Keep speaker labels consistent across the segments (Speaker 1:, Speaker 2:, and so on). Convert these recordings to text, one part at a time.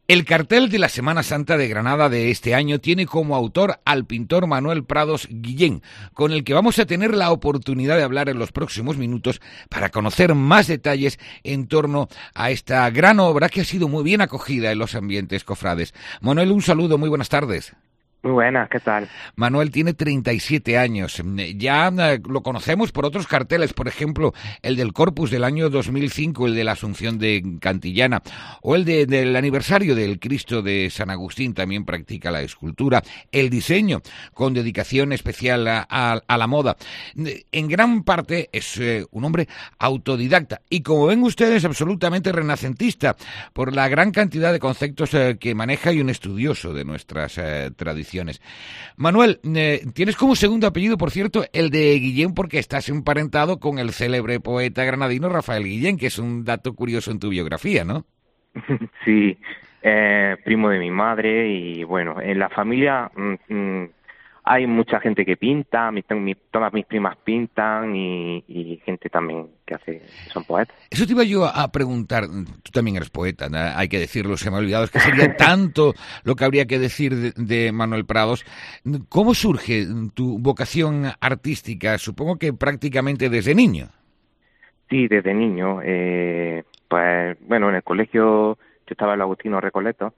Speaker 1: El cartel de la Semana Santa de Granada de este año tiene como autor al pintor Manuel Prados Guillén, con el que vamos a tener la oportunidad de hablar en los próximos minutos para conocer más detalles en torno a esta gran obra que ha sido muy bien acogida en los ambientes cofrades. Manuel, un saludo, muy buenas tardes.
Speaker 2: Muy buenas, ¿qué tal?
Speaker 1: Manuel tiene 37 años. Ya lo conocemos por otros carteles, por ejemplo, el del Corpus del año 2005, el de la Asunción de Cantillana, o el del aniversario del Cristo de San Agustín, también practica la escultura, el diseño, con dedicación especial a la moda. En gran parte es un hombre autodidacta y, como ven ustedes, absolutamente renacentista, por la gran cantidad de conceptos que maneja y un estudioso de nuestras tradiciones. Manuel, tienes como segundo apellido, por cierto, el de Guillén, porque estás emparentado con el célebre poeta granadino Rafael Guillén, que es un dato curioso en tu biografía, ¿no?
Speaker 2: Sí, primo de mi madre y bueno, en la familia hay mucha gente que pinta, todas mis primas pintan y gente también que son poetas.
Speaker 1: Eso te iba yo a preguntar, tú también eres poeta, ¿no? Hay que decirlo, se me ha olvidado, es que sería tanto lo que habría que decir de Manuel Prados. ¿Cómo surge tu vocación artística? Supongo que prácticamente desde niño.
Speaker 2: Sí, desde niño, pues bueno, en el colegio yo estaba en el Agustino Recoleto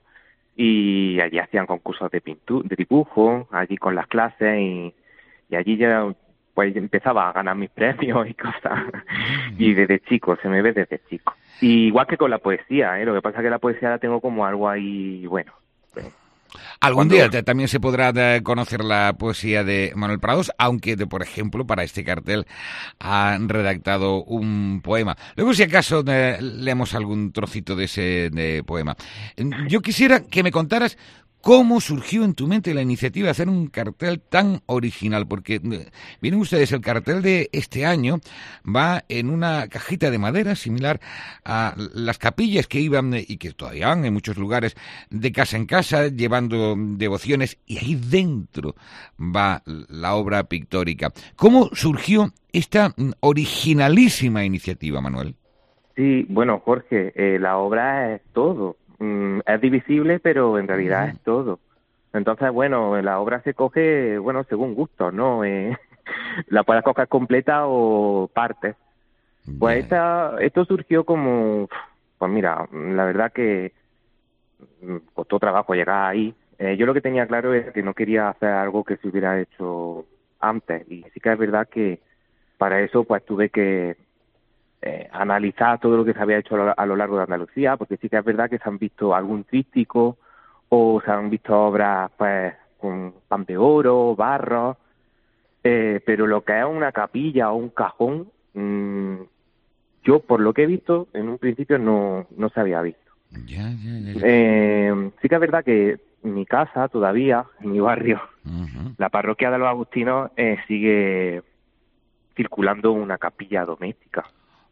Speaker 2: y allí hacían concursos de de dibujo, allí con las clases y allí ya pues empezaba a ganar mis premios y cosas. Y desde chico, se me ve desde chico. Y igual que con la poesía, lo que pasa es que la poesía la tengo como algo ahí, bueno.
Speaker 1: Algún día también se podrá conocer la poesía de Manuel Prados, aunque, por ejemplo, para este cartel han redactado un poema. Luego, si acaso, leemos algún trocito de ese poema. Yo quisiera que me contaras cómo surgió en tu mente la iniciativa de hacer un cartel tan original, porque miren ustedes, el cartel de este año va en una cajita de madera similar a las capillas que iban y que todavía van en muchos lugares de casa en casa llevando devociones, y ahí dentro va la obra pictórica. ¿Cómo surgió esta originalísima iniciativa, Manuel?
Speaker 2: Sí, bueno, Jorge, la obra es todo. Es divisible, pero en realidad es todo. Entonces, bueno, la obra se coge, bueno, según gusto, ¿no? La puedes coger completa o partes. Pues esto surgió como, pues mira, la verdad que costó trabajo llegar ahí. Yo lo que tenía claro es que no quería hacer algo que se hubiera hecho antes. Y sí que es verdad que para eso pues tuve que analizar todo lo que se había hecho a lo largo de Andalucía, porque sí que es verdad que se han visto algún tríptico o se han visto obras pues con pan de oro, barro, pero lo que es una capilla o un cajón, yo por lo que he visto en un principio no se había visto. Sí que es verdad que en mi casa todavía, en mi barrio, la parroquia de los Agustinos sigue circulando una capilla doméstica.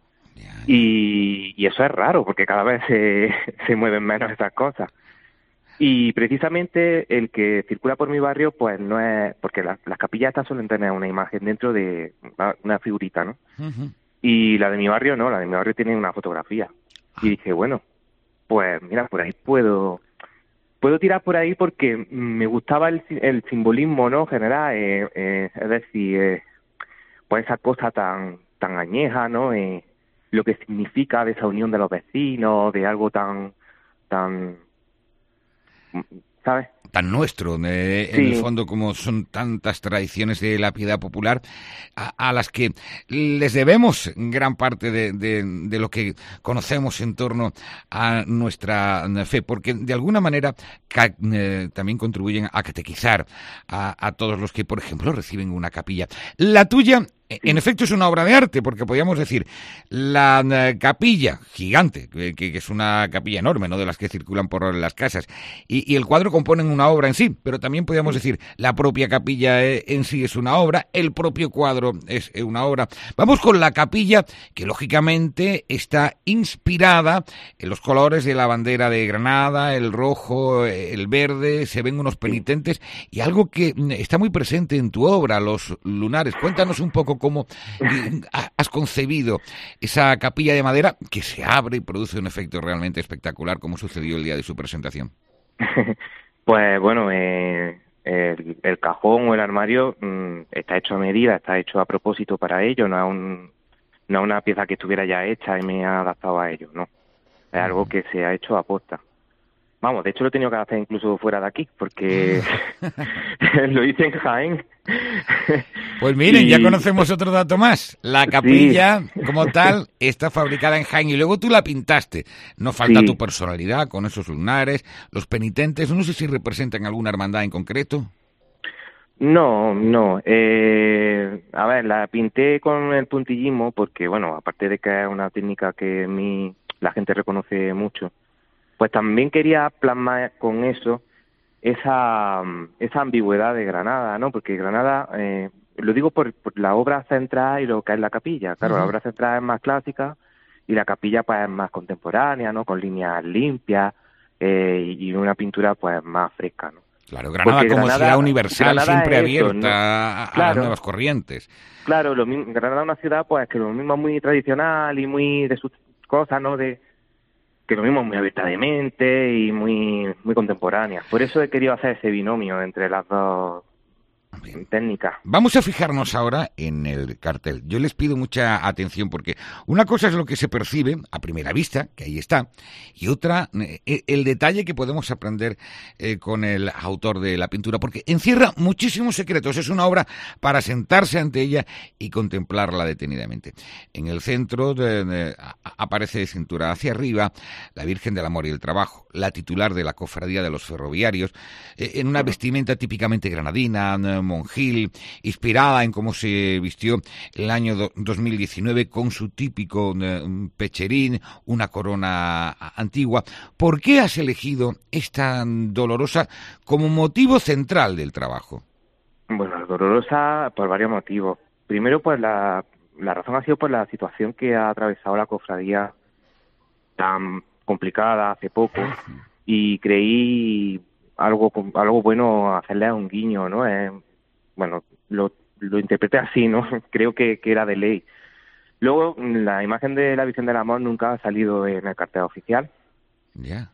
Speaker 2: Y eso es raro, porque cada vez se mueven menos esas cosas. Y precisamente el que circula por mi barrio, pues no es... Porque las capillas estas suelen tener una imagen dentro de una figurita, ¿no? Y la de mi barrio no, la de mi barrio tiene una fotografía. Y dije, bueno, pues mira, por ahí puedo tirar por ahí porque me gustaba el simbolismo, ¿no? General, es decir, pues esa cosa tan añeja, ¿no? Lo que significa de esa unión de los vecinos, de algo tan, ¿sabes?
Speaker 1: Tan nuestro, en el fondo, como son tantas tradiciones de la piedad popular a las que les debemos gran parte de lo que conocemos en torno a nuestra fe, porque de alguna manera también contribuyen a catequizar a todos los que, por ejemplo, reciben una capilla. La tuya, en efecto, es una obra de arte, porque podríamos decir, la capilla gigante, que es una capilla enorme, ¿no?, de las que circulan por las casas, y el cuadro componen una obra en sí, pero también podríamos decir, la propia capilla en sí es una obra, el propio cuadro es una obra. Vamos con la capilla, que lógicamente está inspirada en los colores de la bandera de Granada, el rojo, el verde, se ven unos penitentes, y algo que está muy presente en tu obra, los lunares. Cuéntanos un poco explícanoslo cómo has concebido esa capilla de madera que se abre y produce un efecto realmente espectacular, como sucedió el día de su presentación.
Speaker 2: Pues bueno, el cajón o el armario está hecho a medida, está hecho a propósito para ello, no es una pieza que estuviera ya hecha y me ha adaptado a ello, no. Es algo que se ha hecho a posta. Vamos, de hecho lo he tenido que hacer incluso fuera de aquí, porque lo hice en Jaén.
Speaker 1: Pues miren, ya conocemos otro dato más. La capilla, como tal, está fabricada en Jaén y luego tú la pintaste. No falta tu personalidad con esos lunares, los penitentes. No sé si representan alguna hermandad en concreto.
Speaker 2: No. A ver, la pinté con el puntillismo porque, bueno, aparte de que es una técnica que la gente reconoce mucho, pues también quería plasmar con eso esa ambigüedad de Granada, ¿no? Porque Granada, lo digo por la obra central y lo que es la capilla. Claro, la obra central es más clásica y la capilla pues es más contemporánea, ¿no? Con líneas limpias y una pintura pues más fresca, ¿no?
Speaker 1: Claro, Granada como ciudad universal, siempre abierta a las nuevas corrientes.
Speaker 2: Claro, Granada es una ciudad pues que lo mismo es muy tradicional y muy de sus cosas, ¿no? Que lo mismo es muy abierta de mente y muy contemporánea. Por eso he querido hacer ese binomio entre las dos técnicas.
Speaker 1: Vamos a fijarnos ahora en el cartel. Yo les pido mucha atención porque una cosa es lo que se percibe a primera vista, que ahí está, y otra, el detalle que podemos aprender con el autor de la pintura, porque encierra muchísimos secretos. Es una obra para sentarse ante ella y contemplarla detenidamente. En el centro aparece de cintura hacia arriba la Virgen del Amor y el Trabajo, la titular de la Cofradía de los Ferroviarios, en una vestimenta típicamente granadina, monjil, inspirada en cómo se vistió el año 2019 con su típico pecherín, una corona antigua. ¿Por qué has elegido esta dolorosa como motivo central del trabajo?
Speaker 2: Bueno, dolorosa por varios motivos. Primero, pues la razón ha sido por la situación que ha atravesado la cofradía tan complicada hace poco y creí algo bueno hacerle un guiño, ¿no? Bueno, lo interpreté así, ¿no? Creo que era de ley. Luego, la imagen de la Virgen del Amor nunca ha salido en el cartel oficial.
Speaker 1: Ya.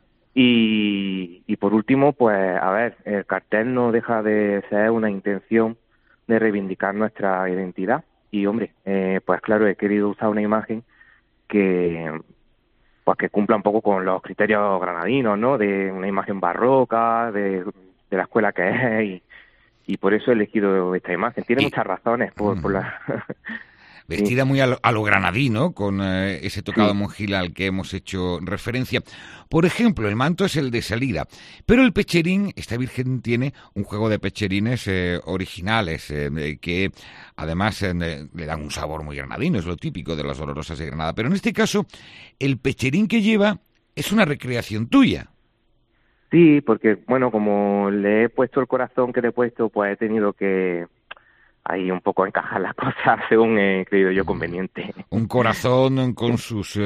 Speaker 2: Y por último, pues, a ver, el cartel no deja de ser una intención de reivindicar nuestra identidad. Y, hombre, pues claro, he querido usar una imagen que cumpla un poco con los criterios granadinos, ¿no? De una imagen barroca, de la escuela que es, y por eso he elegido esta imagen. Tiene muchas razones por la...
Speaker 1: Vestida muy a lo granadino, con ese tocado monjil al que hemos hecho referencia. Por ejemplo, el manto es el de salida, pero el pecherín, esta Virgen tiene un juego de pecherines originales, que además le dan un sabor muy granadino, es lo típico de las Dolorosas de Granada. Pero en este caso, el pecherín que lleva es una recreación tuya.
Speaker 2: Sí, porque, bueno, como le he puesto el corazón que le he puesto, pues he tenido que ahí un poco encajar las cosas según he creído yo conveniente.
Speaker 1: Un corazón con sus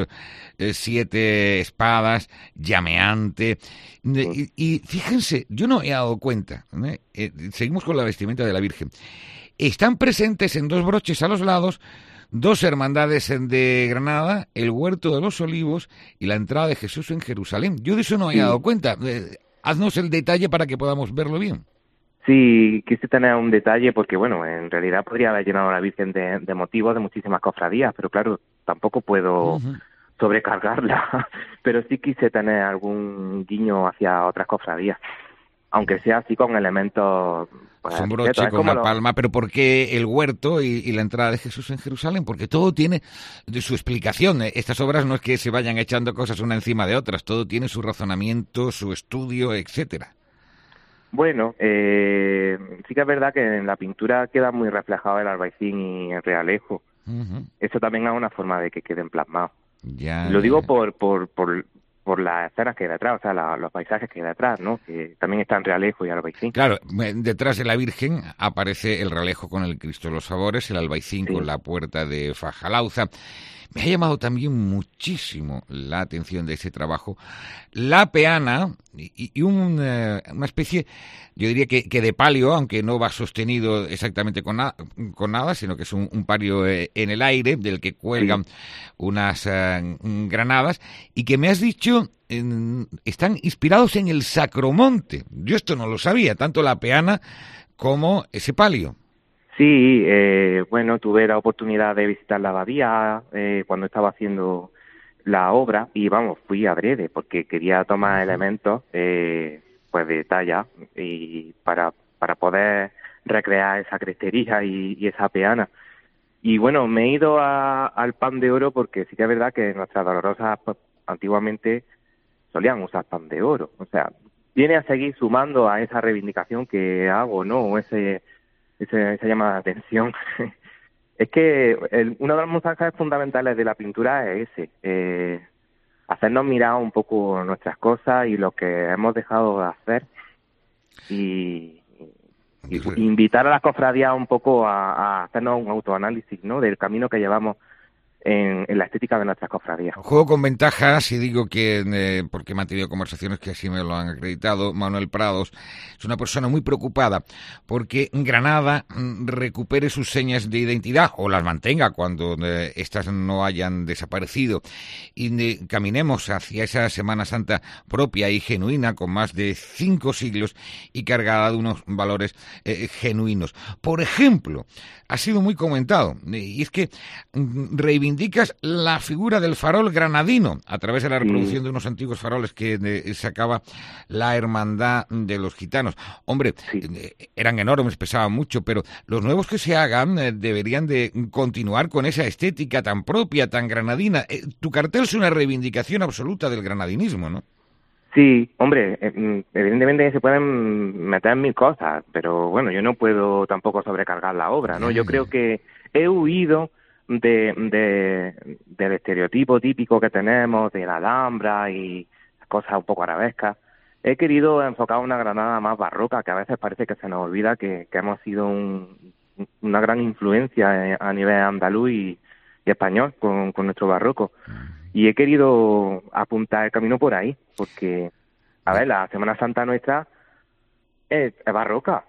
Speaker 1: 7 espadas, llameante. Y fíjense, yo no he dado cuenta, seguimos con la vestimenta de la Virgen. Están presentes en 2 broches a los lados 2 hermandades de Granada, el Huerto de los Olivos y la entrada de Jesús en Jerusalén. Yo de eso no he dado cuenta. Haznos el detalle para que podamos verlo bien.
Speaker 2: Sí, quise tener un detalle porque, bueno, en realidad podría haber llenado a la Virgen de motivos de muchísimas cofradías, pero claro, tampoco puedo sobrecargarla. Pero sí quise tener algún guiño hacia otras cofradías, aunque sea así con elementos...
Speaker 1: Pues, un broche con una palma, pero ¿por qué el huerto y la entrada de Jesús en Jerusalén? Porque todo tiene su explicación. Estas obras no es que se vayan echando cosas una encima de otras, todo tiene su razonamiento, su estudio, etcétera.
Speaker 2: Bueno, sí que es verdad que en la pintura queda muy reflejado el albaicín y el realejo. Eso también es una forma de que queden plasmados. Lo digo por las escenas que hay detrás, o sea, los paisajes que hay detrás, ¿no? Que también están realejo y albaicín.
Speaker 1: Claro, detrás de la Virgen aparece el realejo con el Cristo de los Sabores, el albaicín con la puerta de Fajalauza. Me ha llamado también muchísimo la atención de ese trabajo la peana y una especie, yo diría que de palio, aunque no va sostenido exactamente con nada, sino que es un palio en el aire del que cuelgan unas granadas y que me has dicho están inspirados en el Sacromonte. Yo esto no lo sabía, tanto la peana como ese palio.
Speaker 2: Sí, bueno, tuve la oportunidad de visitar la abadía cuando estaba haciendo la obra y vamos, fui adrede porque quería tomar elementos pues de talla y para poder recrear esa crestería y esa peana. Y bueno, me he ido al pan de oro porque sí que es verdad que nuestras dolorosas pues, antiguamente solían usar pan de oro. O sea, viene a seguir sumando a esa reivindicación que hago, ¿no? Esa llamada de atención. Es que uno de los mensajes fundamentales de la pintura es ese, hacernos mirar un poco nuestras cosas y lo que hemos dejado de hacer y invitar a las cofradías un poco a hacernos un autoanálisis, ¿no? Del camino que llevamos en la estética de nuestras cofradías.
Speaker 1: Juego con ventajas y digo que, porque he mantenido conversaciones que así me lo han acreditado, Manuel Prados es una persona muy preocupada porque Granada recupere sus señas de identidad o las mantenga cuando estas no hayan desaparecido y caminemos hacia esa Semana Santa propia y genuina con más de 5 siglos y cargada de unos valores genuinos. Por ejemplo, ha sido muy comentado y es que reivindicas la figura del farol granadino a través de la reproducción de unos antiguos faroles que sacaba la Hermandad de los Gitanos. Hombre, eran enormes, pesaban mucho, pero los nuevos que se hagan deberían de continuar con esa estética tan propia, tan granadina. Tu cartel es una reivindicación absoluta del granadinismo, ¿no?
Speaker 2: Sí, hombre, evidentemente se pueden meter mil cosas, pero bueno, yo no puedo tampoco sobrecargar la obra, ¿no? Yo creo que he huido del estereotipo típico que tenemos de la Alhambra y cosas un poco arabescas. He querido enfocar una Granada más barroca, que a veces parece que se nos olvida que hemos sido una gran influencia a nivel andaluz y español con nuestro barroco. Y he querido apuntar el camino por ahí, porque, a ver, la Semana Santa nuestra es barroca.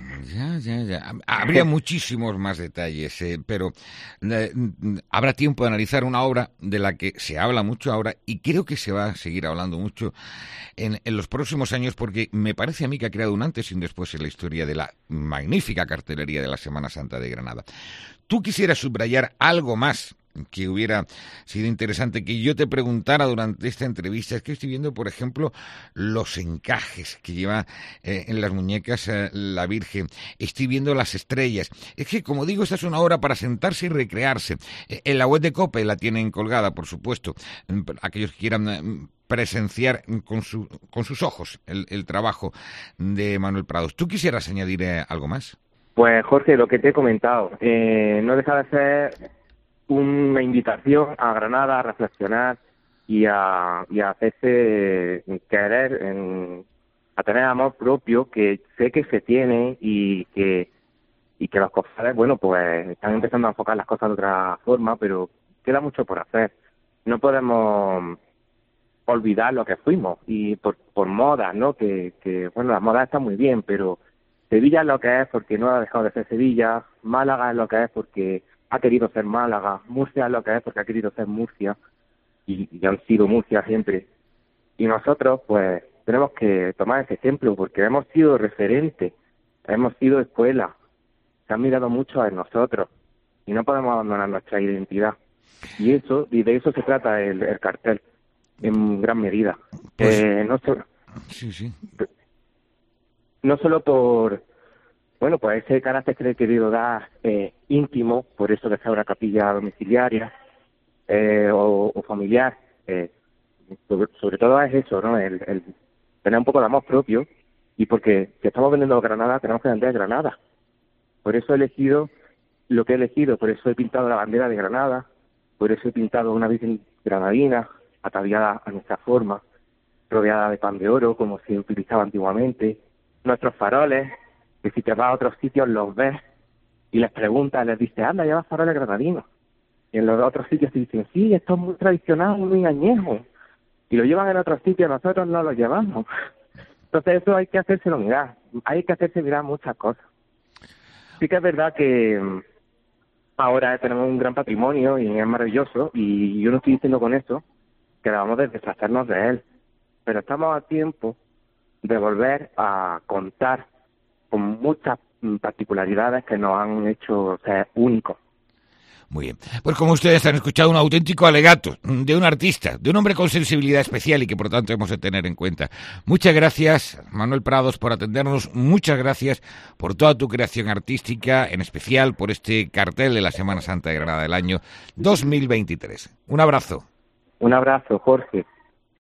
Speaker 1: Ya. Habría muchísimos más detalles, pero habrá tiempo de analizar una obra de la que se habla mucho ahora y creo que se va a seguir hablando mucho en los próximos años porque me parece a mí que ha creado un antes y un después en la historia de la magnífica cartelería de la Semana Santa de Granada. ¿Tú quisieras subrayar algo más que hubiera sido interesante que yo te preguntara durante esta entrevista? Es que estoy viendo, por ejemplo, los encajes que lleva en las muñecas la Virgen. Estoy viendo las estrellas. Es que, como digo, esta es una obra para sentarse y recrearse. En la web de COPE la tienen colgada, por supuesto. Aquellos que quieran presenciar con sus ojos el trabajo de Manuel Prados. ¿Tú quisieras añadir algo más?
Speaker 2: Pues, Jorge, lo que te he comentado, no deja de ser una invitación a Granada a reflexionar y a hacerse querer, a tener amor propio, que sé que se tiene y que los cofrades, bueno, pues están empezando a enfocar las cosas de otra forma, pero queda mucho por hacer. No podemos olvidar lo que fuimos y por moda, ¿no? Que bueno, la moda está muy bien, pero Sevilla es lo que es porque no ha dejado de ser Sevilla, Málaga es lo que es porque ha querido ser Málaga, Murcia es lo que es porque ha querido ser Murcia y han sido Murcia siempre. Y nosotros, pues, tenemos que tomar ese ejemplo porque hemos sido referentes, hemos sido escuela, se han mirado mucho a nosotros y no podemos abandonar nuestra identidad. Y de eso se trata el cartel, en gran medida.
Speaker 1: Pues,
Speaker 2: sí. No solo por, bueno, pues ese carácter que le he querido dar íntimo, por eso de ser una capilla domiciliaria o familiar, sobre todo es eso, ¿no? El tener un poco de amor propio y porque si estamos vendiendo Granada tenemos que vender Granada. Por eso he elegido lo que he elegido, por eso he pintado la bandera de Granada, por eso he pintado una Virgen granadina ataviada a nuestra forma, rodeada de pan de oro como se utilizaba antiguamente, nuestros faroles, que si te vas a otros sitios los ves y les preguntas, les dices, anda, llevas faroles granadinos. Y en los otros sitios te dicen, sí, esto es muy tradicional, muy añejo. Y lo llevan en otros sitios, nosotros no lo llevamos. Entonces eso hay que hacérselo mirar. Hay que hacerse mirar muchas cosas. Sí que es verdad que ahora tenemos un gran patrimonio y es maravilloso. Y yo no estoy diciendo con esto que debamos de deshacernos de él. Pero estamos a tiempo de volver a contar con muchas particularidades que nos han hecho ser únicos.
Speaker 1: Muy bien. Pues como ustedes han escuchado, un auténtico alegato de un artista, de un hombre con sensibilidad especial y que por tanto hemos de tener en cuenta. Muchas gracias, Manuel Prados, por atendernos. Muchas gracias por toda tu creación artística, en especial por este cartel de la Semana Santa de Granada del año 2023. Un abrazo.
Speaker 2: Un abrazo, Jorge.